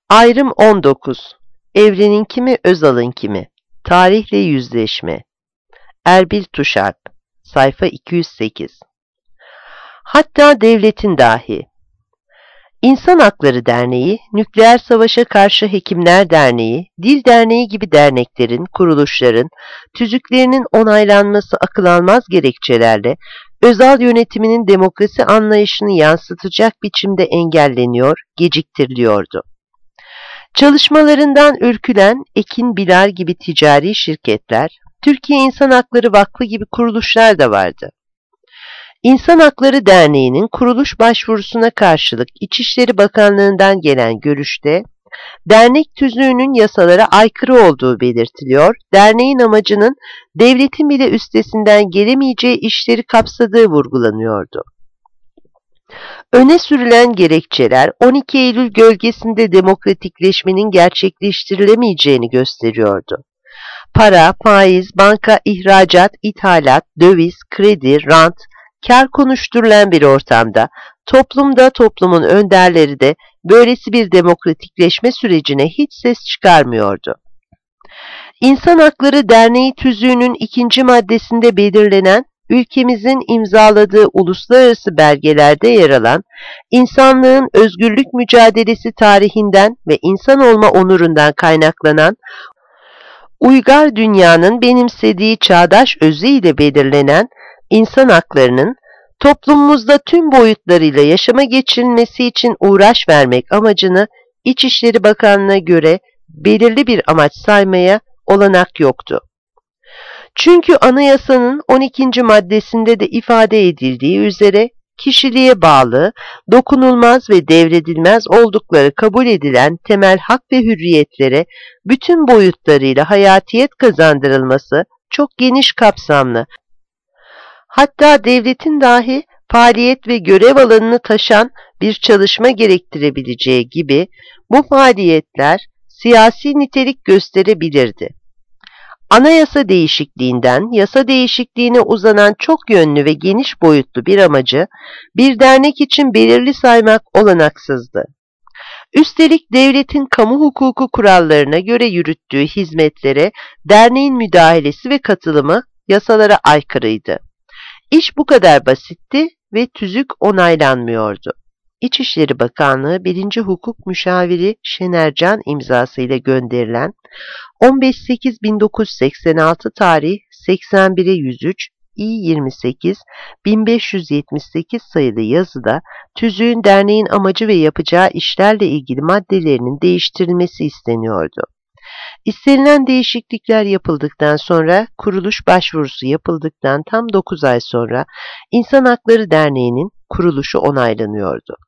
Ayrım 19. Evrenin kimi, Özal'ın kimi? Tarihle yüzleşme. Erbil Tuşarp. Sayfa 208. Hatta devletin dahi. İnsan Hakları Derneği, Nükleer Savaşa Karşı Hekimler Derneği, Dil Derneği gibi derneklerin, kuruluşların, tüzüklerinin onaylanması akıl almaz gerekçelerle Özal yönetiminin demokrasi anlayışını yansıtacak biçimde engelleniyor, geciktiriliyordu. Çalışmalarından ürkülen Ekin Bilar gibi ticari şirketler, Türkiye İnsan Hakları Vakfı gibi kuruluşlar da vardı. İnsan Hakları Derneği'nin kuruluş başvurusuna karşılık İçişleri Bakanlığı'ndan gelen görüşte, dernek tüzüğünün yasalara aykırı olduğu belirtiliyor, derneğin amacının devletin bile üstesinden gelemeyeceği işleri kapsadığı vurgulanıyordu. Öne sürülen gerekçeler 12 Eylül gölgesinde demokratikleşmenin gerçekleştirilemeyeceğini gösteriyordu. Para, faiz, banka, ihracat, ithalat, döviz, kredi, rant, kar konuşturulan bir ortamda, toplumda toplumun önderleri de böylesi bir demokratikleşme sürecine hiç ses çıkarmıyordu. İnsan Hakları Derneği tüzüğünün 2. maddesinde belirlenen, ülkemizin imzaladığı uluslararası belgelerde yer alan, insanlığın özgürlük mücadelesi tarihinden ve insan olma onurundan kaynaklanan, uygar dünyanın benimsediği çağdaş özü ile belirlenen insan haklarının toplumumuzda tüm boyutlarıyla yaşama geçirilmesi için uğraş vermek amacını İçişleri Bakanlığı'na göre belirli bir amaç saymaya olanak yoktu. Çünkü anayasanın 12. maddesinde de ifade edildiği üzere kişiliğe bağlı, dokunulmaz ve devredilmez oldukları kabul edilen temel hak ve hürriyetlere bütün boyutlarıyla hayatiyet kazandırılması çok geniş kapsamlı, hatta devletin dahi faaliyet ve görev alanını taşan bir çalışma gerektirebileceği gibi bu faaliyetler siyasi nitelik gösterebilirdi. Anayasa değişikliğinden yasa değişikliğine uzanan çok yönlü ve geniş boyutlu bir amacı bir dernek için belirli saymak olanaksızdı. Üstelik devletin kamu hukuku kurallarına göre yürüttüğü hizmetlere derneğin müdahalesi ve katılımı yasalara aykırıydı. İş bu kadar basitti ve tüzük onaylanmıyordu. İçişleri Bakanlığı 1. Hukuk Müşaviri Şener Can imzasıyla gönderilen 15.8.1986 tarih 81'e 103 İ28 1578 sayılı yazıda tüzüğün derneğin amacı ve yapacağı işlerle ilgili maddelerinin değiştirilmesi isteniyordu. İstenilen değişiklikler yapıldıktan sonra kuruluş başvurusu yapıldıktan tam 9 ay sonra İnsan Hakları Derneği'nin kuruluşu onaylanıyordu.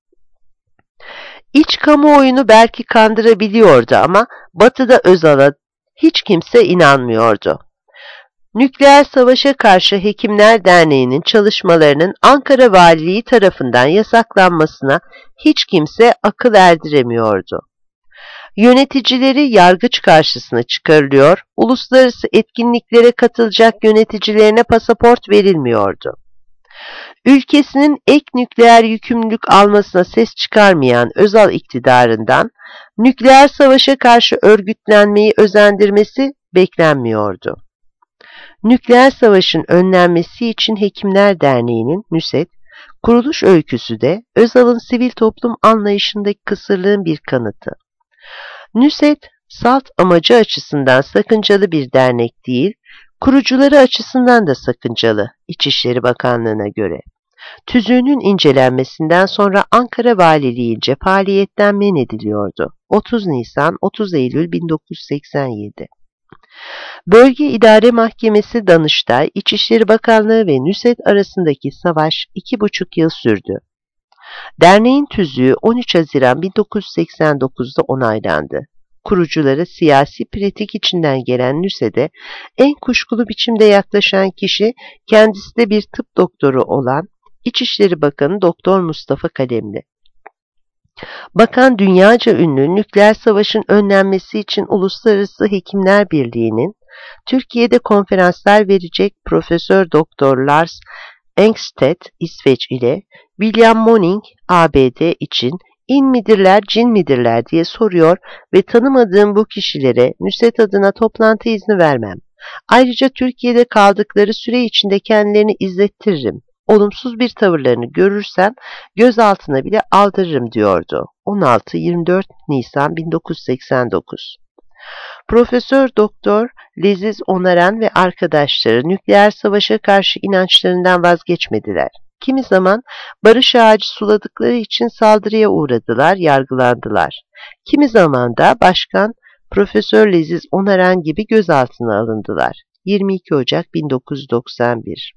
İç kamuoyunu belki kandırabiliyordu ama Batı'da Özal'a hiç kimse inanmıyordu. Nükleer Savaşa Karşı Hekimler Derneği'nin çalışmalarının Ankara Valiliği tarafından yasaklanmasına hiç kimse akıl erdiremiyordu. Yöneticileri yargıç karşısına çıkarılıyor, uluslararası etkinliklere katılacak yöneticilerine pasaport verilmiyordu. Ülkesinin ek nükleer yükümlülük almasına ses çıkarmayan Özal iktidarından nükleer savaşa karşı örgütlenmeyi özendirmesi beklenmiyordu. Nükleer savaşın önlenmesi için Hekimler Derneği'nin NÜSET, kuruluş öyküsü de Özal'ın sivil toplum anlayışındaki kısırlığın bir kanıtı. NÜSET, salt amacı açısından sakıncalı bir dernek değil, kurucuları açısından da sakıncalı İçişleri Bakanlığı'na göre. Tüzüğünün incelenmesinden sonra Ankara Valiliğince faaliyetten men ediliyordu. 30 Nisan 30 Eylül 1987. Bölge İdare Mahkemesi Danıştay, İçişleri Bakanlığı ve NÜSET arasındaki savaş 2,5 yıl sürdü. Derneğin tüzüğü 13 Haziran 1989'da onaylandı. Kurucuları siyasi pratik içinden gelen NÜSET'e en kuşkulu biçimde yaklaşan kişi kendisi de bir tıp doktoru olan İçişleri Bakanı Doktor Mustafa Kalemli. Bakan dünyaca ünlü nükleer savaşın önlenmesi için Uluslararası Hekimler Birliği'nin Türkiye'de konferanslar verecek Profesör Doktor Lars Engstedt İsveç ile William Moning ABD için İn midirler, cin midirler diye soruyor ve tanımadığım bu kişilere Nusret adına toplantı izni vermem. Ayrıca Türkiye'de kaldıkları süre içinde kendilerini izlettiririm. Olumsuz bir tavırlarını görürsem gözaltına bile aldırırım diyordu. 16-24 Nisan 1989. Profesör Doktor Leziz Onaran ve arkadaşları nükleer savaşa karşı inançlarından vazgeçmediler. Kimi zaman barış ağacı suladıkları için saldırıya uğradılar, yargılandılar. Kimi zaman da Başkan Profesör Leziz Onaran gibi gözaltına alındılar. 22 Ocak 1991.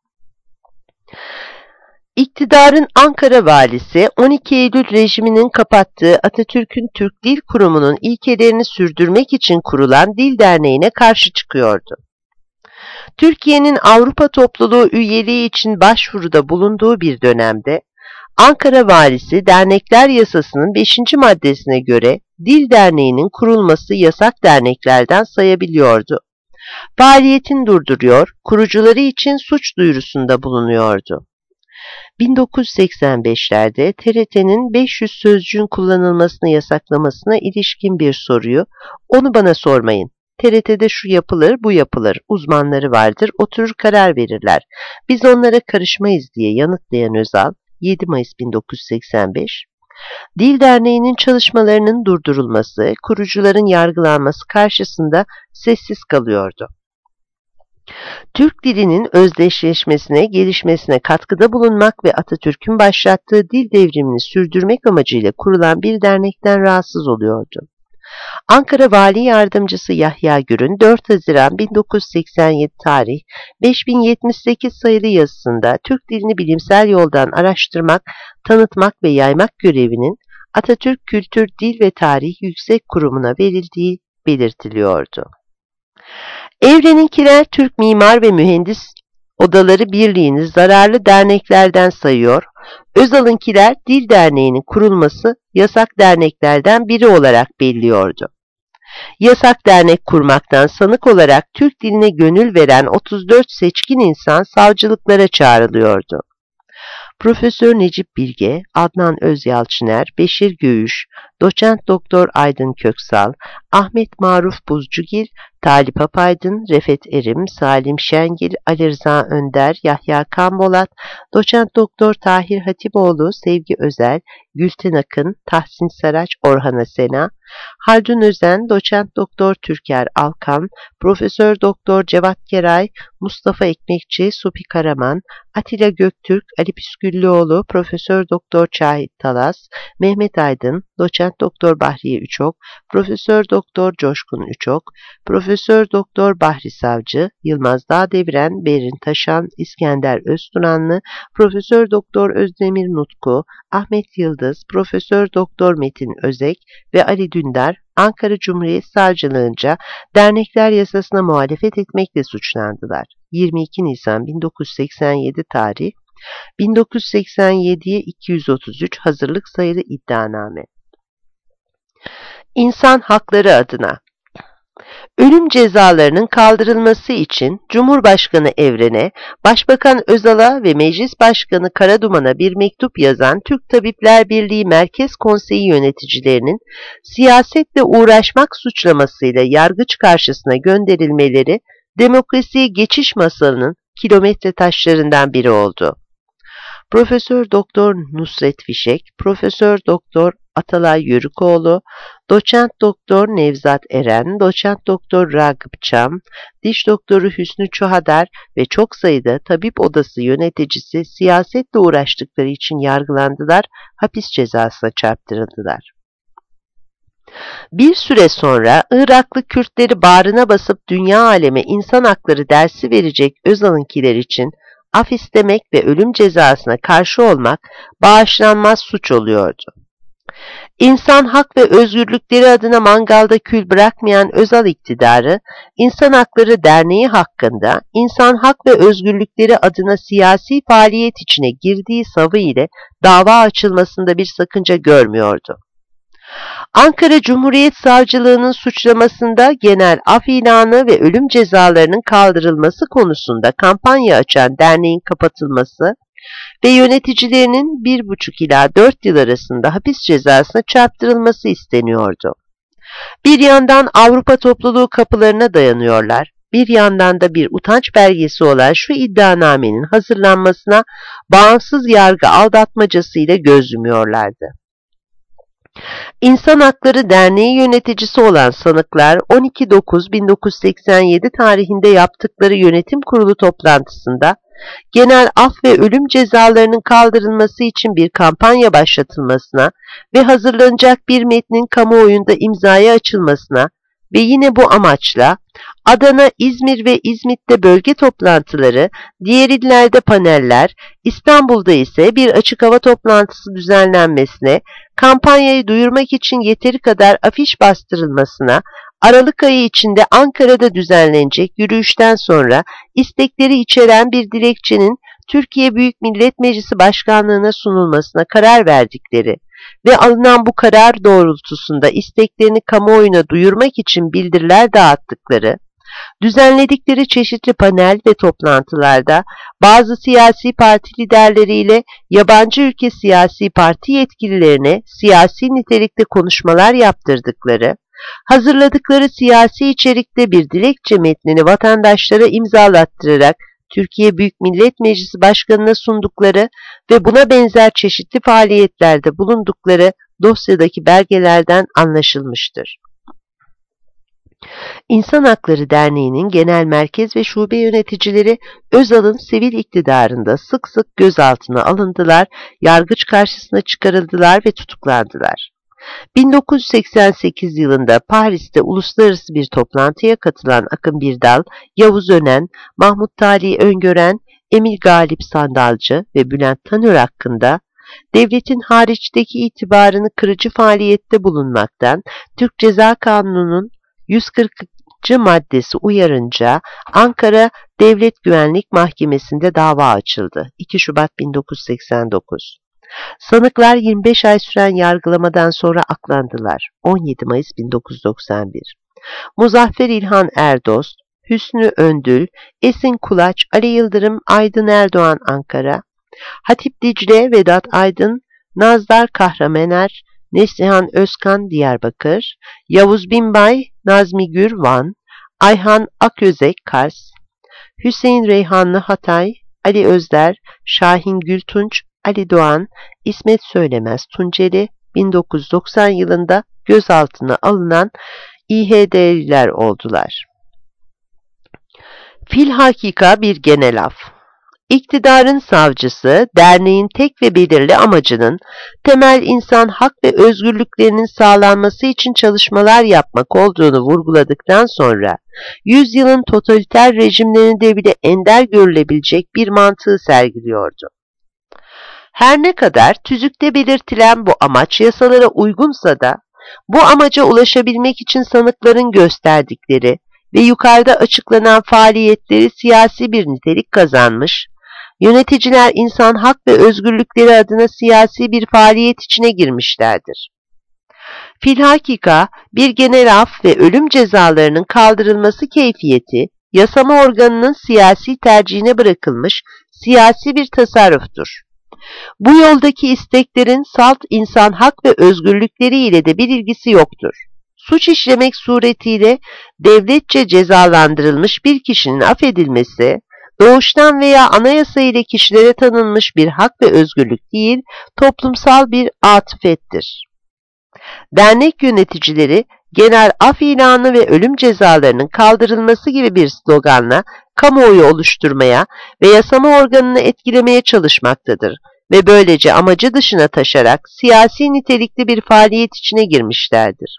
İktidarın Ankara valisi 12 Eylül rejiminin kapattığı Atatürk'ün Türk Dil Kurumu'nun ilkelerini sürdürmek için kurulan Dil Derneği'ne karşı çıkıyordu. Türkiye'nin Avrupa Topluluğu üyeliği için başvuruda bulunduğu bir dönemde Ankara valisi Dernekler Yasası'nın 5. maddesine göre Dil Derneği'nin kurulması yasak derneklerden sayabiliyordu. Faaliyetini durduruyor, kurucuları için suç duyurusunda bulunuyordu. 1985'lerde TRT'nin 500 sözcüğün kullanılmasını yasaklamasına ilişkin bir soruyu "Onu bana sormayın. TRT'de şu yapılır, bu yapılır. Uzmanları vardır, oturur karar verirler. Biz onlara karışmayız" diye yanıtlayan Özal, 7 Mayıs 1985, Dil Derneği'nin çalışmalarının durdurulması, kurucuların yargılanması karşısında sessiz kalıyordu. Türk dilinin özdeşleşmesine, gelişmesine katkıda bulunmak ve Atatürk'ün başlattığı dil devrimini sürdürmek amacıyla kurulan bir dernekten rahatsız oluyordu. Ankara Vali Yardımcısı Yahya Gür'ün 4 Haziran 1987 tarih 5078 sayılı yazısında Türk dilini bilimsel yoldan araştırmak, tanıtmak ve yaymak görevinin Atatürk Kültür, Dil ve Tarih Yüksek Kurumu'na verildiği belirtiliyordu. Evreninkiler Türk Mimar ve Mühendis Odaları Birliği'ni zararlı derneklerden sayıyor, Özal'ınkiler Dil Derneği'nin kurulması yasak derneklerden biri olarak belliyordu. Yasak dernek kurmaktan sanık olarak Türk diline gönül veren 34 seçkin insan savcılıklara çağrılıyordu. Profesör Necip Bilge, Adnan Özyalçıner, Beşir Göğüş, Doçent Doktor Aydın Köksal, Ahmet Maruf Buzcugil, Talip Apaydın, Refet Erim, Salim Şengil, Ali Rıza Önder, Yahya Kambolat, Doçent Doktor Tahir Hatipoğlu, Sevgi Özel, Gülten Akın, Tahsin Saraç, Orhan Asena, Haldun Özen, Doçent Doktor Türker Alkan, Profesör Doktor Cevat Geray, Mustafa Ekmekçi, Supi Karaman, Atilla Göktürk, Ali Püsküllüoğlu, Profesör Doktor Şahit Talas, Mehmet Aydın, Doçent Doktor Bahriye Üçok, Profesör Doktor Coşkun Üçok, Profesör Doktor Bahri Savcı, Yılmaz Dağdeviren, Berin Taşan, İskender Öztunanlı, Profesör Doktor Özdemir Nutku, Ahmet Yıldız, Profesör Doktor Metin Özek ve Ali Dündar, Ankara Cumhuriyet Savcılığınca dernekler yasasına muhalefet etmekle suçlandılar. 22 Nisan 1987 tarih, 1987'ye 233 hazırlık sayılı iddianame. İnsan hakları adına ölüm cezalarının kaldırılması için Cumhurbaşkanı Evren'e, Başbakan Özal'a ve Meclis Başkanı Karaduman'a bir mektup yazan Türk Tabipler Birliği Merkez Konseyi yöneticilerinin siyasetle uğraşmak suçlamasıyla yargıç karşısına gönderilmeleri demokrasiye geçiş masalının kilometre taşlarından biri oldu. Profesör Doktor Nusret Fişek, Profesör Doktor Atalay Yörükoğlu, Doçent Doktor Nevzat Eren, Doçent Doktor Ragıp Çam, Diş Doktoru Hüsnü Çuhadar ve çok sayıda tabip odası yöneticisi siyasetle uğraştıkları için yargılandılar, hapis cezasına çarptırıldılar. Bir süre sonra Iraklı Kürtleri bağrına basıp dünya aleme insan hakları dersi verecek Özal'ınkiler için af istemek ve ölüm cezasına karşı olmak bağışlanmaz suç oluyordu. İnsan hak ve özgürlükleri adına mangalda kül bırakmayan Özal iktidarı, İnsan Hakları Derneği hakkında insan hak ve özgürlükleri adına siyasi faaliyet içine girdiği savı ile dava açılmasında bir sakınca görmüyordu. Ankara Cumhuriyet Savcılığı'nın suçlamasında genel af ilanı ve ölüm cezalarının kaldırılması konusunda kampanya açan derneğin kapatılması ve yöneticilerinin 1,5 ila 4 yıl arasında hapis cezasına çarptırılması isteniyordu. Bir yandan Avrupa topluluğu kapılarına dayanıyorlar, bir yandan da bir utanç belgesi olan şu iddianamenin hazırlanmasına bağımsız yargı aldatmacasıyla göz yumuyorlardı. İnsan Hakları Derneği yöneticisi olan sanıklar 12.09.1987 tarihinde yaptıkları yönetim kurulu toplantısında genel af ve ölüm cezalarının kaldırılması için bir kampanya başlatılmasına ve hazırlanacak bir metnin kamuoyunda imzaya açılmasına ve yine bu amaçla Adana, İzmir ve İzmit'te bölge toplantıları, diğer illerde paneller, İstanbul'da ise bir açık hava toplantısı düzenlenmesine, kampanyayı duyurmak için yeteri kadar afiş bastırılmasına, Aralık ayı içinde Ankara'da düzenlenecek yürüyüşten sonra istekleri içeren bir dilekçenin Türkiye Büyük Millet Meclisi Başkanlığı'na sunulmasına karar verdikleri ve alınan bu karar doğrultusunda isteklerini kamuoyuna duyurmak için bildiriler dağıttıkları, düzenledikleri çeşitli panel ve toplantılarda bazı siyasi parti liderleriyle yabancı ülke siyasi parti yetkililerine siyasi nitelikte konuşmalar yaptırdıkları, hazırladıkları siyasi içerikte bir dilekçe metnini vatandaşlara imzalattırarak Türkiye Büyük Millet Meclisi Başkanı'na sundukları ve buna benzer çeşitli faaliyetlerde bulundukları dosyadaki belgelerden anlaşılmıştır. İnsan Hakları Derneği'nin genel merkez ve şube yöneticileri Özal'ın sivil iktidarında sık sık gözaltına alındılar, yargıç karşısına çıkarıldılar ve tutuklandılar. 1988 yılında Paris'te uluslararası bir toplantıya katılan Akın Birdal, Yavuz Önen, Mahmut Talih Öngören, Emil Galip Sandalcı ve Bülent Tanür hakkında devletin hariçteki itibarını kırıcı faaliyette bulunmaktan Türk Ceza Kanunu'nun 140. maddesi uyarınca Ankara Devlet Güvenlik Mahkemesi'nde dava açıldı. 2 Şubat 1989. Sanıklar 25 ay süren yargılamadan sonra aklandılar. 17 Mayıs 1991. Muzaffer İlhan Erdost, Hüsnü Öndül, Esin Kulaç, Ali Yıldırım, Aydın Erdoğan Ankara, Hatip Dicle, Vedat Aydın, Nazdar Kahramener, Neslihan Özkan Diyarbakır, Yavuz Binbay, Nazmi Gür Van, Ayhan Aközek Kars, Hüseyin Reyhanlı Hatay, Ali Özler, Şahin Gültunç, Ali Doğan, İsmet Söylemez Tunceli 1990 yılında gözaltına alınan İHD'liler oldular. Filhakika bir genel af. İktidarın savcısı, derneğin tek ve belirli amacının temel insan hak ve özgürlüklerinin sağlanması için çalışmalar yapmak olduğunu vurguladıktan sonra, yüzyılın totaliter rejimlerinde bile ender görülebilecek bir mantığı sergiliyordu. Her ne kadar tüzükte belirtilen bu amaç yasalara uygunsa da, bu amaca ulaşabilmek için sanıkların gösterdikleri ve yukarıda açıklanan faaliyetleri siyasi bir nitelik kazanmış, yöneticiler insan hak ve özgürlükleri adına siyasi bir faaliyet içine girmişlerdir. Filhakika bir genel af ve ölüm cezalarının kaldırılması keyfiyeti, yasama organının siyasi tercihine bırakılmış siyasi bir tasarruftur. Bu yoldaki isteklerin salt insan hak ve özgürlükleri ile de bir ilgisi yoktur. Suç işlemek suretiyle devletçe cezalandırılmış bir kişinin affedilmesi, doğuştan veya anayasa ile kişilere tanınmış bir hak ve özgürlük değil, toplumsal bir atıfettir. Dernek yöneticileri, genel af ilanı ve ölüm cezalarının kaldırılması gibi bir sloganla kamuoyu oluşturmaya ve yasama organını etkilemeye çalışmaktadır ve böylece amacı dışına taşarak siyasi nitelikli bir faaliyet içine girmişlerdir.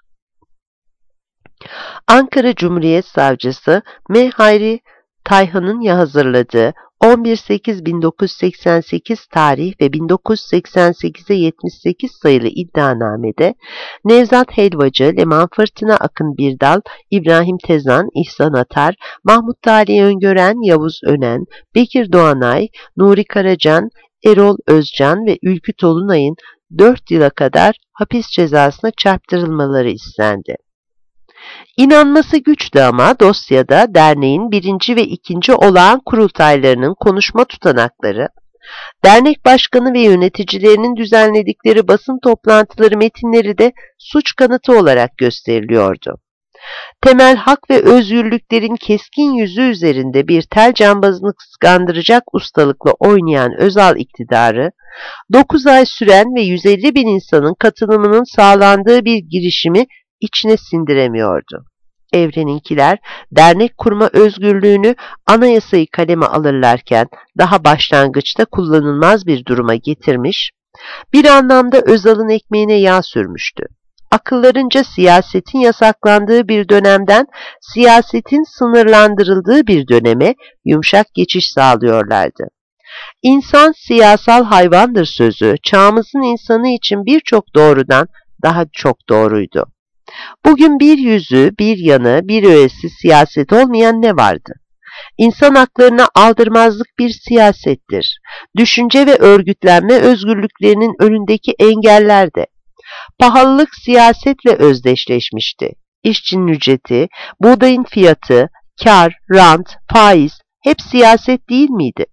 Ankara Cumhuriyet Savcısı M. Hayri Tayhan'ın hazırladığı 11.8.1988 tarih ve 1988'e 78 sayılı iddianamede Nevzat Helvacı, Leman Fırtına Akın Birdal, İbrahim Tezan, İhsan Atar, Mahmut Talih Öngören, Yavuz Önen, Bekir Doğanay, Nuri Karacan, Erol Özcan ve Ülkü Tolunay'ın 4 yıla kadar hapis cezasına çarptırılmaları istendi. İnanması güçtü ama dosyada derneğin 1. ve 2. olağan kurultaylarının konuşma tutanakları, Dernek başkanı ve yöneticilerinin düzenledikleri basın toplantıları metinleri de suç kanıtı olarak gösteriliyordu. Temel hak ve özgürlüklerin keskin yüzü üzerinde bir tel cambazını kıskandıracak ustalıkla oynayan Özal iktidarı, 9 ay süren ve 150 bin insanın katılımının sağlandığı bir girişimi içine sindiremiyordu. Evreninkiler, dernek kurma özgürlüğünü anayasayı kaleme alırlarken daha başlangıçta kullanılmaz bir duruma getirmiş, bir anlamda Özal'ın ekmeğine yağ sürmüştü. Akıllarınca siyasetin yasaklandığı bir dönemden siyasetin sınırlandırıldığı bir döneme yumuşak geçiş sağlıyorlardı. İnsan siyasal hayvandır sözü, çağımızın insanı için birçok doğrudan daha çok doğruydu. Bugün bir yüzü, bir yanı, bir öğesi siyaset olmayan ne vardı? İnsan haklarına aldırmazlık bir siyasettir. Düşünce ve örgütlenme özgürlüklerinin önündeki engeller de. Pahalılık siyasetle özdeşleşmişti. İşçinin ücreti, buğdayın fiyatı, kar, rant, faiz hep siyaset değil miydi?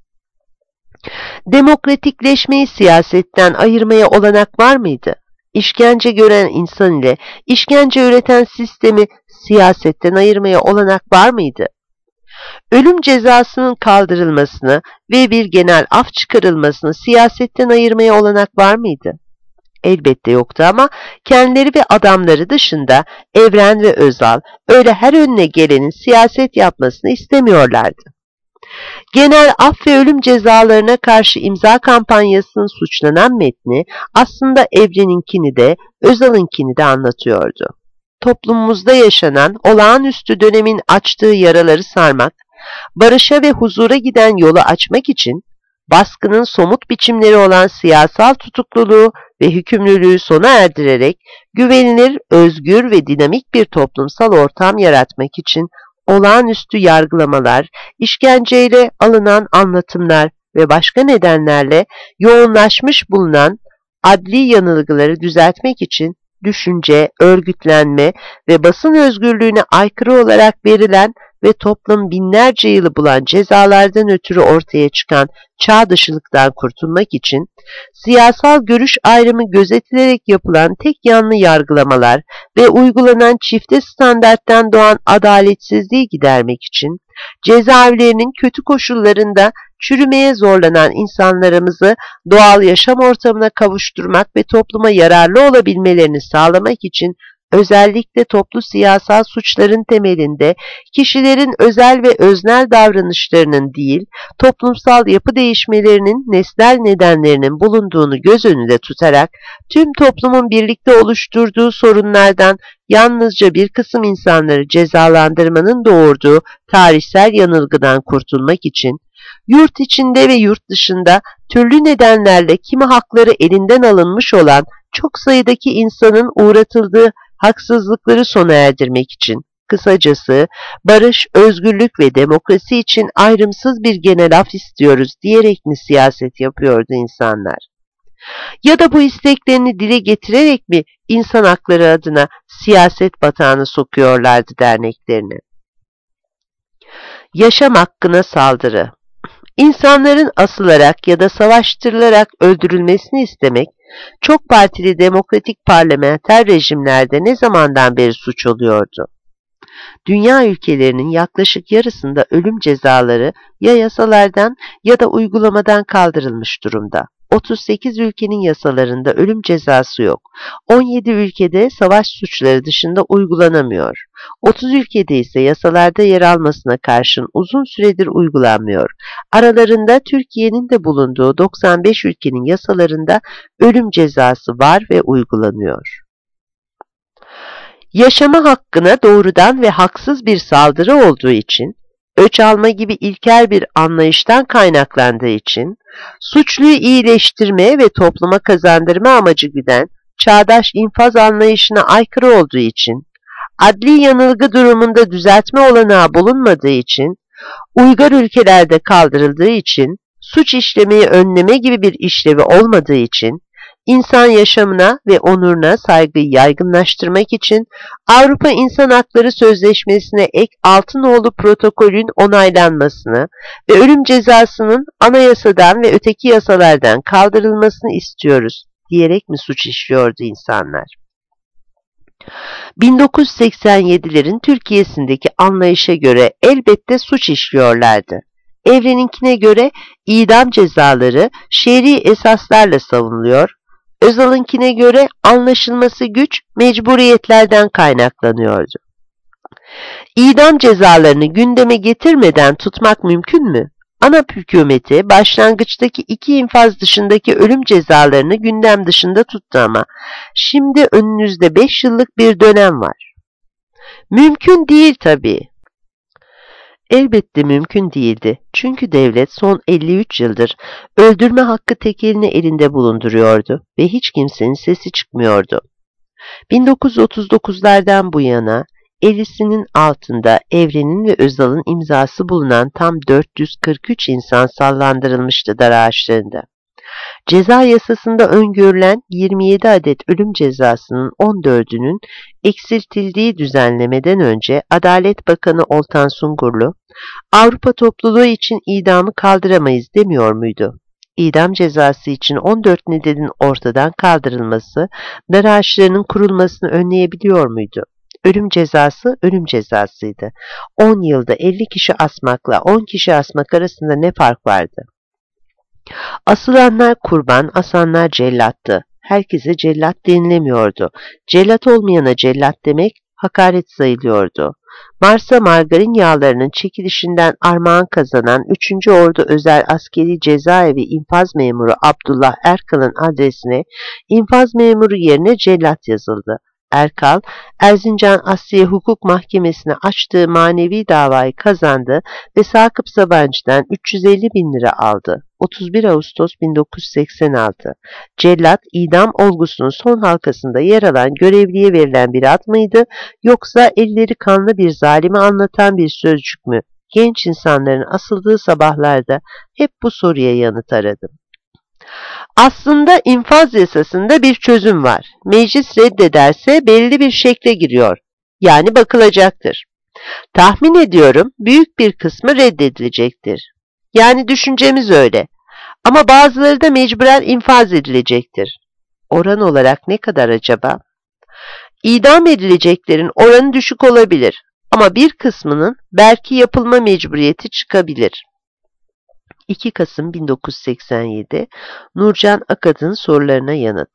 Demokratikleşmeyi siyasetten ayırmaya olanak var mıydı? İşkence gören insan ile işkence üreten sistemi siyasetten ayırmaya olanak var mıydı? Ölüm cezasının kaldırılmasını ve bir genel af çıkarılmasını siyasetten ayırmaya olanak var mıydı? Elbette yoktu ama kendileri ve adamları dışında Evren ve Özal öyle her önüne gelenin siyaset yapmasını istemiyorlardı. Genel af ve ölüm cezalarına karşı imza kampanyasının suçlanan metni aslında Evren'inkini de Özal'ınkini de anlatıyordu. Toplumumuzda yaşanan olağanüstü dönemin açtığı yaraları sarmak, barışa ve huzura giden yolu açmak için baskının somut biçimleri olan siyasal tutukluluğu ve hükümlülüğü sona erdirerek güvenilir, özgür ve dinamik bir toplumsal ortam yaratmak için olağanüstü yargılamalar, işkenceyle alınan anlatımlar ve başka nedenlerle yoğunlaşmış bulunan adli yanılgıları düzeltmek için düşünce, örgütlenme ve basın özgürlüğüne aykırı olarak verilen ve toplum binlerce yılı bulan cezalardan ötürü ortaya çıkan çağ dışılıktan kurtulmak için siyasal görüş ayrımı gözetilerek yapılan tek yanlı yargılamalar ve uygulanan çifte standarttan doğan adaletsizliği gidermek için cezaevlerinin kötü koşullarında çürümeye zorlanan insanlarımızı doğal yaşam ortamına kavuşturmak ve topluma yararlı olabilmelerini sağlamak için özellikle toplu siyasal suçların temelinde kişilerin özel ve öznel davranışlarının değil, toplumsal yapı değişmelerinin nesnel nedenlerinin bulunduğunu göz önünde tutarak tüm toplumun birlikte oluşturduğu sorunlardan yalnızca bir kısım insanları cezalandırmanın doğurduğu tarihsel yanılgıdan kurtulmak için yurt içinde ve yurt dışında türlü nedenlerle kimi hakları elinden alınmış olan çok sayıdaki insanın uğratıldığı haksızlıkları sona erdirmek için, kısacası barış, özgürlük ve demokrasi için ayrımsız bir genel af istiyoruz diyerek mi siyaset yapıyordu insanlar? Ya da bu isteklerini dile getirerek mi insan hakları adına siyaset batağına sokuyorlardı derneklerini? Yaşam hakkına saldırı. İnsanların asılarak ya da savaştırılarak öldürülmesini istemek, çok partili demokratik parlamenter rejimlerde ne zamandan beri suç oluyordu? Dünya ülkelerinin yaklaşık yarısında ölüm cezaları ya yasalardan ya da uygulamadan kaldırılmış durumda. 38 ülkenin yasalarında ölüm cezası yok. 17 ülkede savaş suçları dışında uygulanamıyor. 30 ülkede ise yasalarda yer almasına karşın uzun süredir uygulanmıyor. Aralarında Türkiye'nin de bulunduğu 95 ülkenin yasalarında ölüm cezası var ve uygulanıyor. Yaşama hakkına doğrudan ve haksız bir saldırı olduğu için, öç alma gibi ilkel bir anlayıştan kaynaklandığı için, suçluyu iyileştirme ve topluma kazandırma amacı güden çağdaş infaz anlayışına aykırı olduğu için, adli yanılgı durumunda düzeltme olanağı bulunmadığı için, uygar ülkelerde kaldırıldığı için, suç işlemeyi önleme gibi bir işlevi olmadığı için, İnsan yaşamına ve onuruna saygıyı yaygınlaştırmak için Avrupa İnsan Hakları Sözleşmesi'ne ek Altınoğlu Protokolü'nün onaylanmasını ve ölüm cezasının anayasadan ve öteki yasalardan kaldırılmasını istiyoruz diyerek mi suç işliyordu insanlar? 1987'lerin Türkiye'sindeki anlayışa göre elbette suç işliyorlardı. Evren'inkine göre idam cezaları şer'i esaslarla savunuluyor, Özal'ınkine göre anlaşılması güç mecburiyetlerden kaynaklanıyordu. İdam cezalarını gündeme getirmeden tutmak mümkün mü? ANAP hükümeti başlangıçtaki 2 infaz dışındaki ölüm cezalarını gündem dışında tuttu ama şimdi önünüzde 5 yıllık bir dönem var. Mümkün değil tabii. Elbette mümkün değildi. Çünkü devlet son 53 yıldır öldürme hakkı tek elini elinde bulunduruyordu ve hiç kimsenin sesi çıkmıyordu. 1939'lardan bu yana elisinin altında Evren'in ve Özal'ın imzası bulunan tam 443 insan sallandırılmıştı dar ağaçlarında. Ceza yasasında öngörülen 27 adet ölüm cezasının 14'ünün eksiltildiği düzenlemeden önce Adalet Bakanı Oltan Sungurlu, Avrupa topluluğu için idamı kaldıramayız demiyor muydu? İdam cezası için 14 nedenin ortadan kaldırılması, dar ağaçlarının kurulmasını önleyebiliyor muydu? Ölüm cezası ölüm cezasıydı. 10 yılda 50 kişi asmakla 10 kişi asmak arasında ne fark vardı? Asılanlar kurban, asanlar cellattı. Herkese cellat denilemiyordu. Cellat olmayana cellat demek hakaret sayılıyordu. Mars'a margarin yağlarının çekilişinden armağan kazanan 3. Ordu Özel Askeri Cezaevi infaz memuru Abdullah Erkal'ın adresine infaz memuru yerine cellat yazıldı. Erkal, Erzincan Asliye Hukuk Mahkemesi'ne açtığı manevi davayı kazandı ve Sakıp Sabancı'dan 350 bin lira aldı. 31 Ağustos 1986. Cellat, idam olgusunun son halkasında yer alan görevliye verilen bir ad mıydı, yoksa elleri kanlı bir zalimi anlatan bir sözcük mü? Genç insanların asıldığı sabahlarda hep bu soruya yanıt aradım. Aslında infaz yasasında bir çözüm var. Meclis reddederse belli bir şekle giriyor. Yani bakılacaktır. Tahmin ediyorum büyük bir kısmı reddedilecektir. Yani düşüncemiz öyle. Ama bazıları da mecburen infaz edilecektir. Oran olarak ne kadar acaba? İdam edileceklerin oranı düşük olabilir. Ama bir kısmının belki yapılma mecburiyeti çıkabilir. 2 Kasım 1987 Nurcan Akad'ın sorularına yanıt.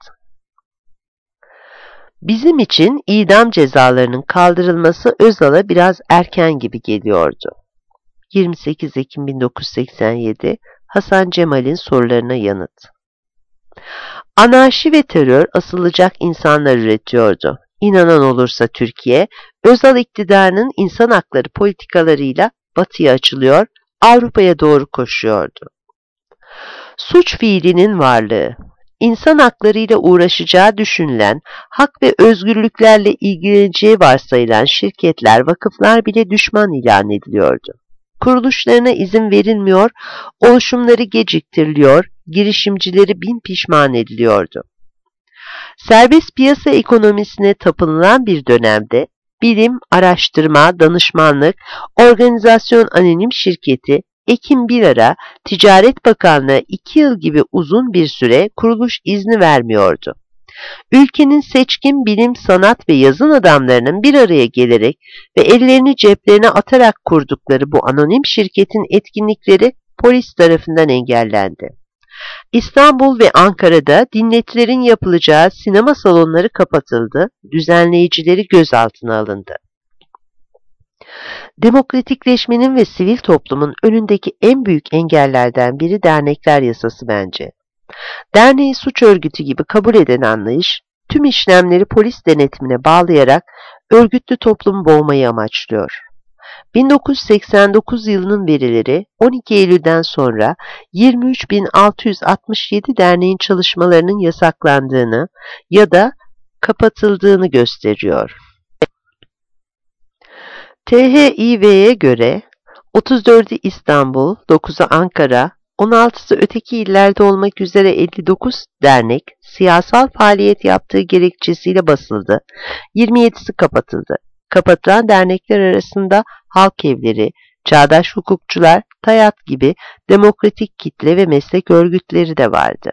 Bizim için idam cezalarının kaldırılması Özal'a biraz erken gibi geliyordu. 28 Ekim 1987 Hasan Cemal'in sorularına yanıt. Anarşi ve terör asılacak insanlar üretiyordu. İnanan olursa Türkiye, Özal iktidarının insan hakları politikalarıyla batıya açılıyor, Avrupa'ya doğru koşuyordu. Suç fiilinin varlığı, insan haklarıyla uğraşacağı düşünülen, hak ve özgürlüklerle ilgileneceği varsayılan şirketler, vakıflar bile düşman ilan ediliyordu. Kuruluşlarına izin verilmiyor, oluşumları geciktiriliyor, girişimcileri bin pişman ediliyordu. Serbest piyasa ekonomisine tapınılan bir dönemde, bilim, araştırma, danışmanlık, organizasyon anonim şirketi, Ekim Bilar'a Ticaret Bakanlığı 2 yıl gibi uzun bir süre kuruluş izni vermiyordu. Ülkenin seçkin bilim, sanat ve yazın adamlarının bir araya gelerek ve ellerini ceplerine atarak kurdukları bu anonim şirketin etkinlikleri polis tarafından engellendi. İstanbul ve Ankara'da dinletilerin yapılacağı sinema salonları kapatıldı, düzenleyicileri gözaltına alındı. Demokratikleşmenin ve sivil toplumun önündeki en büyük engellerden biri dernekler yasası bence. Derneği suç örgütü gibi kabul eden anlayış, tüm işlemleri polis denetimine bağlayarak örgütlü toplumu boğmayı amaçlıyor. 1989 yılının verileri 12 Eylül'den sonra 23.667 derneğin çalışmalarının yasaklandığını ya da kapatıldığını gösteriyor. THİV'ye göre 34'ü İstanbul, 9'u Ankara, 16'sı öteki illerde olmak üzere 59 dernek siyasal faaliyet yaptığı gerekçesiyle basıldı. 27'si kapatıldı. Kapatılan dernekler arasında halk evleri, çağdaş hukukçular, TAYAT gibi demokratik kitle ve meslek örgütleri de vardı.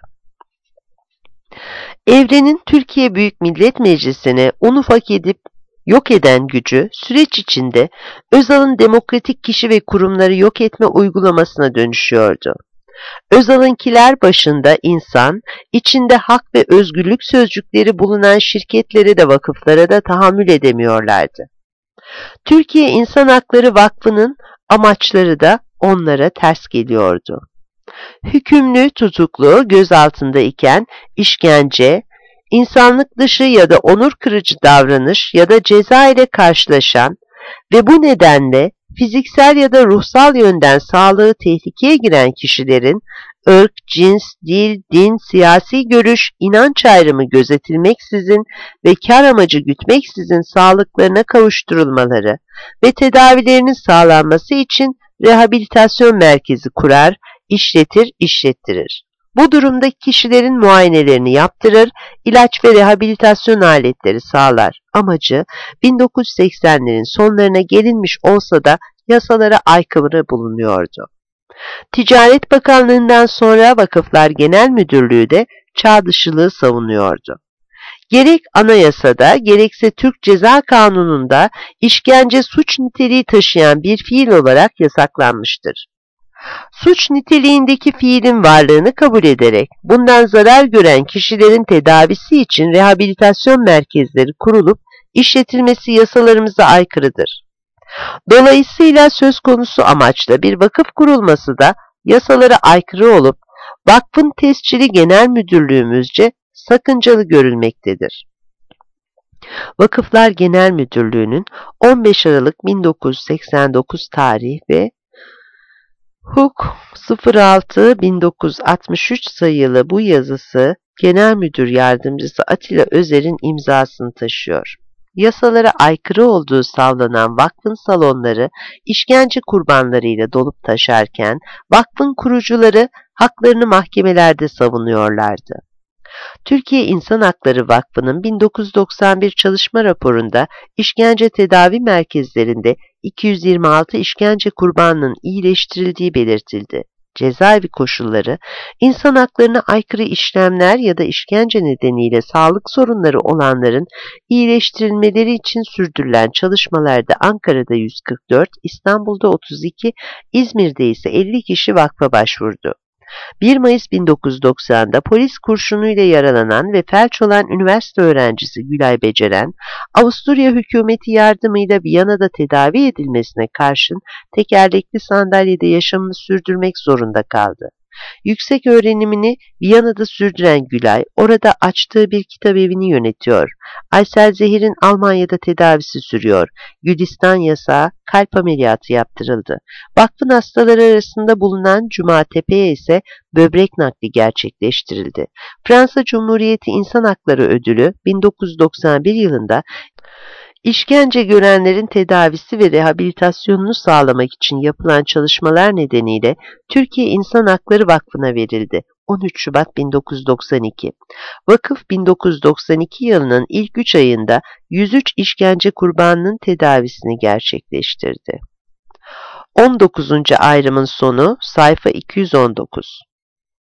Evrenin Türkiye Büyük Millet Meclisi'ne un ufak edip yok eden gücü süreç içinde Özal'ın demokratik kişi ve kurumları yok etme uygulamasına dönüşüyordu. Özal'ınkiler başında insan, içinde hak ve özgürlük sözcükleri bulunan şirketlere de vakıflara da tahammül edemiyorlardı. Türkiye İnsan Hakları Vakfı'nın amaçları da onlara ters geliyordu. Hükümlü, tutuklu, gözaltında iken işkence, insanlık dışı ya da onur kırıcı davranış ya da ceza ile karşılaşan ve bu nedenle fiziksel ya da ruhsal yönden sağlığı tehlikeye giren kişilerin ırk, cins, dil, din, siyasi görüş, inanç ayrımı gözetilmeksizin ve kar amacı gütmeksizin sağlıklarına kavuşturulmaları ve tedavilerinin sağlanması için rehabilitasyon merkezi kurar, işlettirir. Bu durumda kişilerin muayenelerini yaptırır, ilaç ve rehabilitasyon aletleri sağlar. Amacı 1980'lerin sonlarına gelinmiş olsa da yasalara aykırı bulunuyordu. Ticaret Bakanlığı'ndan sonra Vakıflar Genel Müdürlüğü de çağ dışılığı savunuyordu. Gerek anayasada gerekse Türk Ceza Kanunu'nda işkence suç niteliği taşıyan bir fiil olarak yasaklanmıştır. Suç niteliğindeki fiilin varlığını kabul ederek bundan zarar gören kişilerin tedavisi için rehabilitasyon merkezleri kurulup işletilmesi yasalarımıza aykırıdır. Dolayısıyla söz konusu amaçla bir vakıf kurulması da yasalara aykırı olup vakfın tescili genel müdürlüğümüzce sakıncalı görülmektedir. Vakıflar Genel Müdürlüğü'nün 15 Aralık 1989 tarih ve Huk 06-1963 sayılı bu yazısı Genel Müdür Yardımcısı Atilla Özer'in imzasını taşıyor. Yasalara aykırı olduğu savlanan vakfın salonları işkence kurbanlarıyla dolup taşarken vakfın kurucuları haklarını mahkemelerde savunuyorlardı. Türkiye İnsan Hakları Vakfı'nın 1991 çalışma raporunda işkence tedavi merkezlerinde 226 işkence kurbanının iyileştirildiği belirtildi. Cezaevi koşulları, insan haklarına aykırı işlemler ya da işkence nedeniyle sağlık sorunları olanların iyileştirilmeleri için sürdürülen çalışmalarda Ankara'da 144, İstanbul'da 32, İzmir'de ise 50 kişi vakfa başvurdu. 1 Mayıs 1990'da polis kurşunuyla yaralanan ve felç olan üniversite öğrencisi Gülay Beceren, Avusturya hükümeti yardımıyla Viyana'da tedavi edilmesine karşın tekerlekli sandalyede yaşamını sürdürmek zorunda kaldı. Yüksek öğrenimini Viyana'da sürdüren Gülay, orada açtığı bir kitapevini yönetiyor. Aysel Zehir'in Almanya'da tedavisi sürüyor. Gülistan yasağı, kalp ameliyatı yaptırıldı. Vakfın hastaları arasında bulunan Cuma Tepe'ye ise böbrek nakli gerçekleştirildi. Fransa Cumhuriyeti İnsan Hakları Ödülü 1991 yılında İşkence görenlerin tedavisi ve rehabilitasyonunu sağlamak için yapılan çalışmalar nedeniyle Türkiye İnsan Hakları Vakfı'na verildi. 13 Şubat 1992. Vakıf 1992 yılının ilk 3 ayında 103 işkence kurbanının tedavisini gerçekleştirdi. 19. ayrımın sonu sayfa 219.